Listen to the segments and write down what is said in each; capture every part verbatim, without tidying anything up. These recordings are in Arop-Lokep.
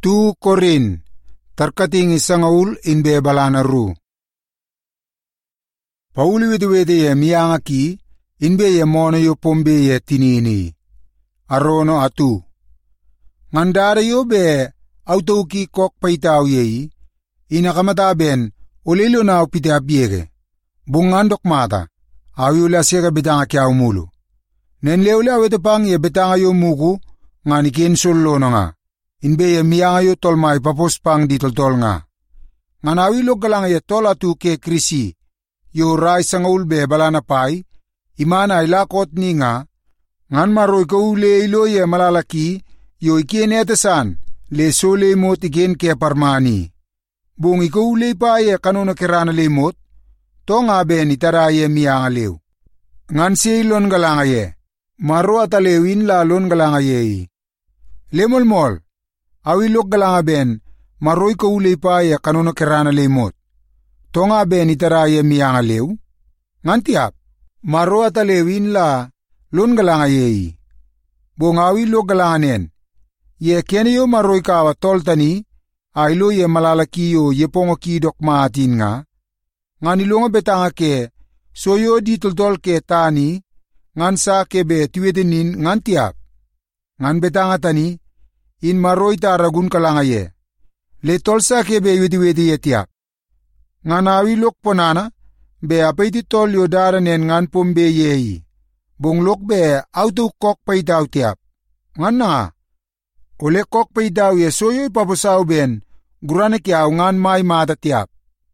Tu Korin, tarkating isangaul inbe balanaru. Pauli wede ye miyanga ki, inbe ye mono yo pombe ye tinini. Arono atu. Ngandara yo be, autoki kok paitaw yei, inakamata ben, ulilo na upite abiege. Bungandok mata, awila siya betanga kya umulu. Nenleule awete pang ye betanga yo muku, ngani kinsulo na nga. Inbe ye miyanga yo tolmay papos pang di toltol nga. Nganawilog galang ye tol atu ke krisi, yo rai sangaul be balana pay, imana ilakot ni nga, ngan maroy ka ule ilo ye malalaki, yo ikinetesan, le so lemot igen ke parmani. Bung ikaw ule pa ye kanuna kirana lemot, to nga ben itara ye miyanga lew. Ngan silon galanga ye, maro atalewin lalon galanga ye. Lemol-mol, awilog galanga ben, maroy ka ule pa ye kanuna kirana lemot. To nga ben itara ye miyanga lew. Ngan tiap, maro atalewin la, lon galanga ye. Bung awilog galanganen, ye keniyo maroy ka wa toltani, aylo ye malalaki yo ye pongo ki dok maatin nga, ngan ilunga betanga ke, soyo di toltol ke tani, ngan sa kebe tuwedenin ngan tiap. Ngan betanga tani, in maroy taragun kalanga ye. Le tolsa kebe wedi-wedi ye tiap. Ngan awilok ponana, be apaiti tol yo daranen ngan pombe yehi. Bunglok be auto kok paitaw tiap. Ngan na, ule kok paitaw ye soyo ipapusaw ben, gurane kiaw ngan may mata tiap.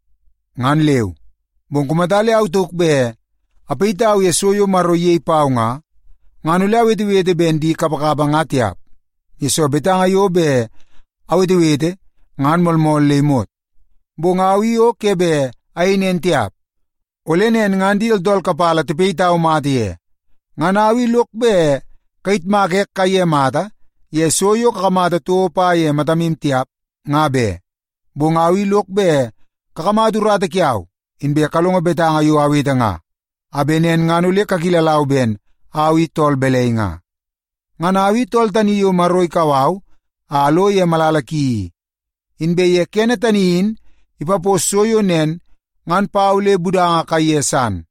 Ngan lew, bung kumatali autok be, apaitaw ye soyo maroye ipaw nga, ngan ule awete-wete ben di kapakaba nga tiap. Yeso betanga yo be, awete-wete, ngan molmol lemot. Bung awi yo kebe, ayinen tiap. Ule nen ngan di dol kapala tipaitaw mati ye. Ngan awi lok be, kait makek kaye mata, ye soyo kakamata tuo pa ye matamim tiap, nga be. Bung awi lok be, kakamadurata kiaw, inbe kalunga betanga yo awita nga. Abenen ngan ule kakilalaw ben, awi tol belay nga. Ngan awi tol taniyo maroy kawaw, alo ye malalaki. Inbe ye kenetaniin, ipapos soyo nen, ngan paule budanga kayesan.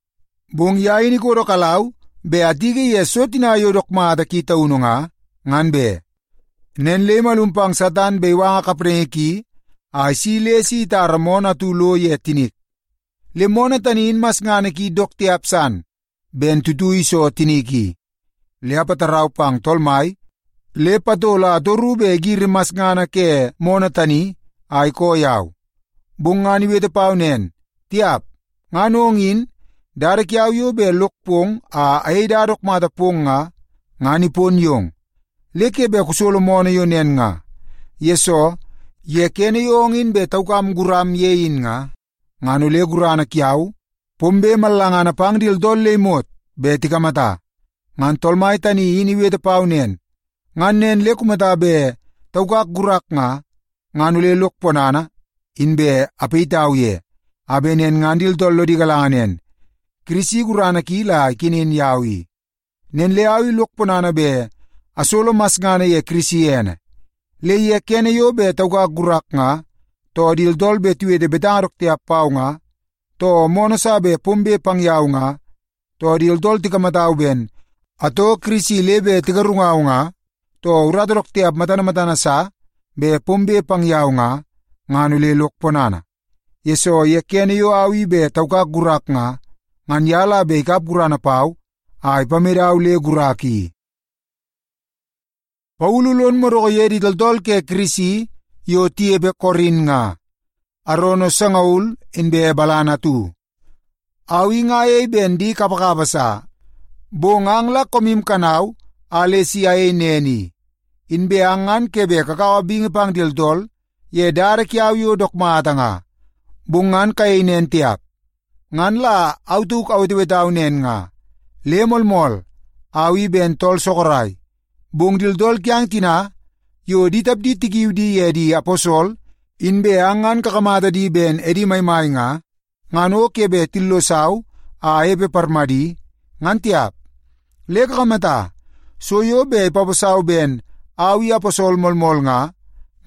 Bung yain ikuro kalaw, be atige ye so tinayo dokmata kita uno nga, ngan be. Nen le malumpang satan be wanga kaprengeki, ay sile si taramon atulo ye tinik. Le mona tanin mas nganeki dok tiapsan, ben tutui so tiniki. Le apataraw pang tolmay, le patola torube girimas ngana ke mona tani, ay koyaw. Bung ngani wete paunen, tiap, nganongin, darak yaw yo be lokpong a ay darok matapong nga, ngani ponyong. Leke be kusolo mona yo nen nga. Yeso, ye kene yongin be taukam guram yein nga, ngano le gurana kiyaw, pombe malangana pang dildol lemot, be tikamata. Ngan tolmay tani iniwete paunen, ngan nen le kumata be taukak gurak nga, ngano le lokponana, inbe apitaw ye, abenen ngan dildol lo di galanganen. Krisi gurana kila kinin yawi. Nen le awi lokponana be, asolo mas ngana ye krisi ene. Le ye kene yo be tauka gurak nga, to dildol be tuwe de betangrok tiap pao nga, to monosa be pombe pangyaw nga, to dildol tikamataw ben, ato krisi lebe tigarungaw nga, to uradrok tiap matana-matana sa, be pombe pangyaw nga, nga nule lokponana. Yeso ye kene yo awi be tauka gurak nga, ngan yala be ikap gurana pao, ay pamiraw le guraki. Paululon moroko ye di daldol ke krisi, yo tiebe Korin nga. Arono sangaul, inbe balana tu. Awi nga ye ben di kapakabasa. Bongang la komim kanaw, ale siya ye neni. Inbe angan kebe kakawabing pang dildol, ye darek yaw yo dokmata nga. Bungan kay nen tiap. Ngan la autuk awitiwetaw nen nga. Lemol-mol, awi ben tol sokoray. Bung dildol kyang tina, yo ditap di tigiw di ye di aposol, inbe angan kakamata di ben edi may-may nga, ngano kebe tillosaw, a ebe parmadi, ngan tiap. Le kakamata, so yo be papasaw ben, awi aposol molmol nga,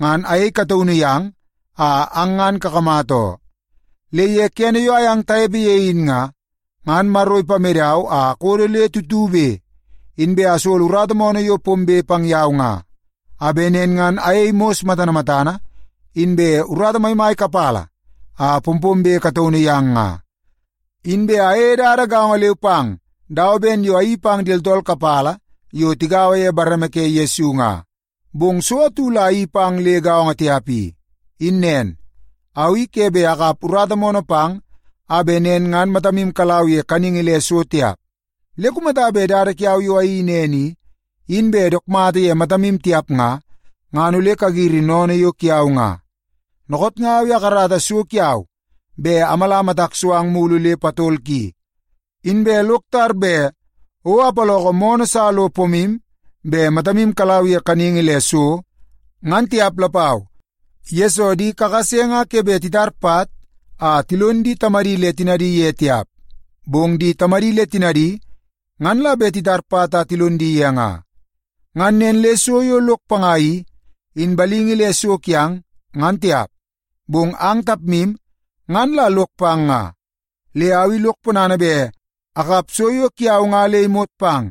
ngan ay katauniyang, a angan kakamato. Leye kene yo ayang taebeyein nga, ngan maroy pameraw a korele tutube, inbe asol urado mo na yo pombe pangyaw nga. Abenen ngan ay mos matana-matana, inbe urado may may kapala, a pumpombe katauniyang nga. Inbe ay daragaw nga liupang, daw ben yo ay pang diltol kapala, yo tigawaye baramake Yesu nga. Bung suatula ipang legaw nga tiapi. Innen, awi kebe akap urada mono pang, abenen ngan matamim kalawye kaningile suatiap. Lekumatabe dara kiaw yu ay ineni, inbe dokmati ye matamim tiap nga, nganule kagiri none yu kiaw nga. Nokot nga awi akarata su kiaw, be amalamatak suang mulule patolki. Inbe luktar be, o apaloko mono salo pomim, be matamim kalawye kaningile su, ngan tiap lapaw. Yeso di kakasenga kebe titarpat, a tilundi tamarile tinadi ye tiap. Bung di tamarile tinadi, ngan labe titarpat a tilundi ye nga. Ngan nen leso yo lok pangai, in balingi leso kyang, ngan tiap. Bung ang tapmim, ngan la lok pang nga. Leawi lok punana be, akap soyo kiaw nga leimot pang.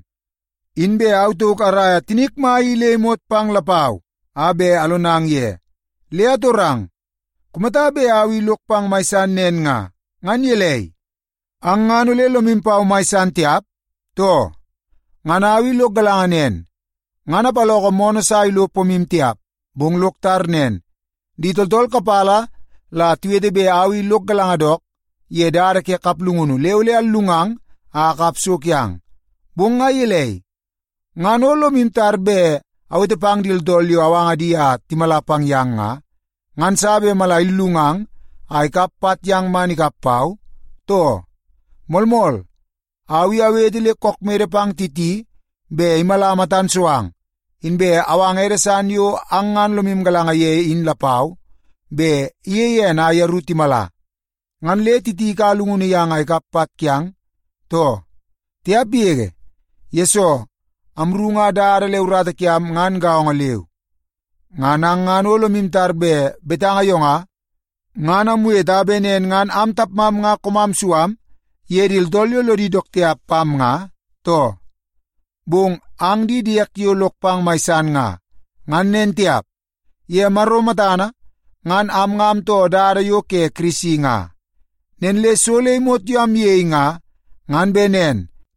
Inbe auto karaya tinikmai leimot pang lapaw, abe alonang ye. Leatorang, kumatabe awi lukpang maisan nen nga, ngan yelay. Ang nganule lumimpaw maisan tiap, to, nganawi luk galanganen, ngana paloko mono sa ilo pumim tiap, bung luktar nen. Ditoltol kapala, la tuwede be awi luk galangadok, ye dara ke kaplungunu, leule alungang, a kapsukyang. Bung nga yelay, ngano lumintar be, awite pang dildol yu awanga dia timalapang yang nga, ngan sabi malailungang, ay kapat yang manikapaw, to, molmol, awi awete le kokmere pang titi, be imalamatan suang, inbe awang eresan yu angan lumimgalanga ye in lapaw, be iye ye na yaruti mala, ngan le titi kalungun yang ay kapat kyang, to, tiap yege, yeso, amrunga dara leurata kiam ngan gao nga lew. Ngan ang ngan ulo mimtar be betanga yo nga, ngan amuye tabenen ngan amtap mam nga kumam suam, yeril dolyo lo di doktiap pam nga, to. Bung ang di diak yu lokpang maisan nga, ngan nen tiap, ye maromatana, ngan am ngam to dara yo ke krisi nga. Nen le sole mot yam ye nga, ngan benen,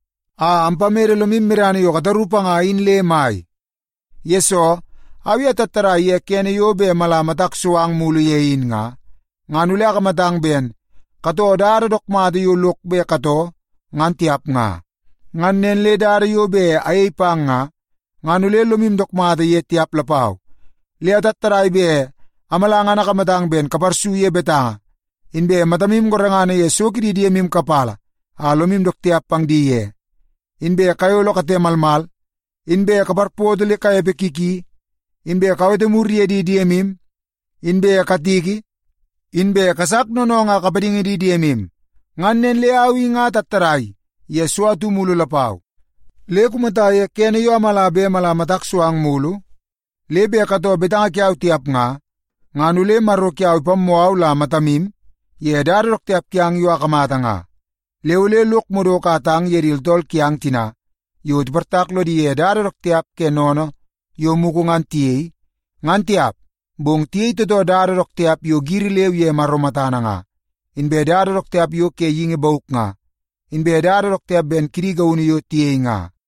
a ampamere lumimmirani yo katarupa nga inle may. Yeso, awi atatara ye kene yo be malamatak suang mulu yein nga, nga nule akamatang ben, kato dara dokmado yo luk be kato, ngan tiap nga. Ngan nenle dara yo be ay pang nga, nga nule lumim dokmado ye tiap lapaw. Le atatara be, amalanga nakamatang ben kaparsu ye betanga, inbe matamim gorangana ye sukiri diye mim kapala, a lumim dok tiap pang diye. Inbe kayo lo kate malmal, inbe kaparpodole kaya bekiki, inbe kawete murye di diemim, inbe katiki, inbe kasak nono nga kapadingi di diemim, nganen leawi nga tataray, yeswa tu mulu lapaw. Le kumataye kene yo amalabe malamatak suang mulu, lebe kato betanga kiaw tiap nga, nganule maro kiaw ipamuaw la matamim, ye darok tiap kiang yo akamata nga. Leule luk mudo katang yeril tol kiang tina, yo tipartaklo di ye darok tiap ke nono, yo muku ngan tiyey, ngan tiap, bung tiyey toto darok tiap yo girilew ye maromatana nga, inbe darok tiap yo ke yingi bauk nga, inbe darok tiap ben kiriga uni yo tiyey nga.